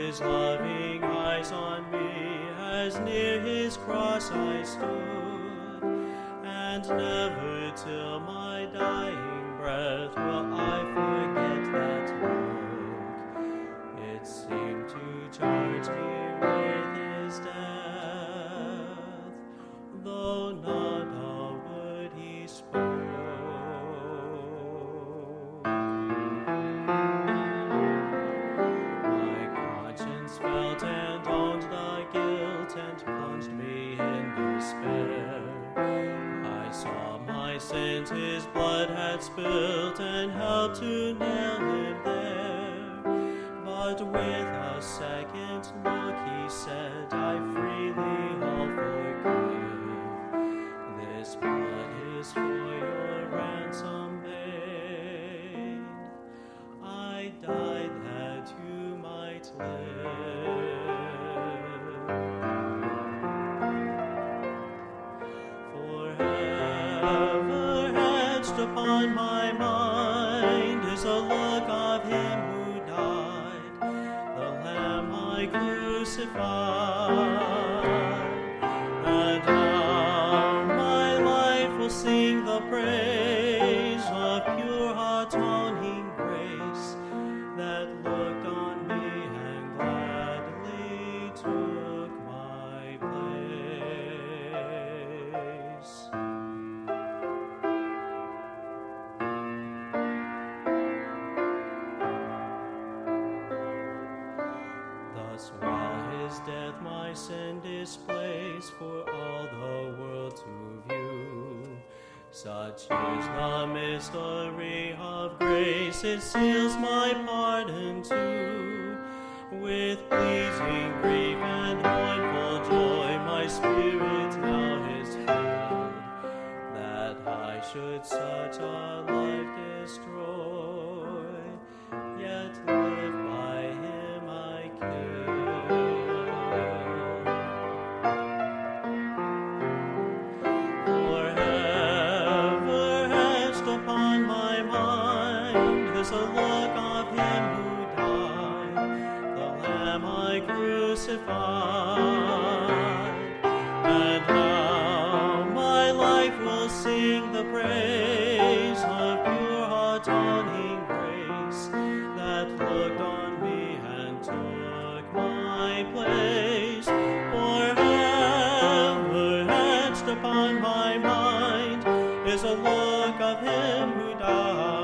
his loving eyes on me as near his cross I stood, and never till my dying breath will I forget that look. It seemed to charge me with his death, though not a word he spoke. Felt and owned the guilt and plunged me in despair. I saw my sins his blood had spilt and helped to nail him there. But with a second look he said, I freely all forgive. This blood is for your ransom paid. I died that you might live. Upon my mind is a look of him who died, the Lamb I crucified. And now my life will sing the praise of pure atoning grace that looked on me and gladly took my place. While his death my sin displays for all the world to view, such is the mystery of grace, it seals my pardon too. With pleasing grief and mournful joy my spirit now is filled, that I should such a life destroy, yet live by him I kill. A look of him who died, the Lamb I crucified. And now my life will sing the praise of pure atoning grace that looked on me and took my place. Forever etched upon my mind is a look of him who died,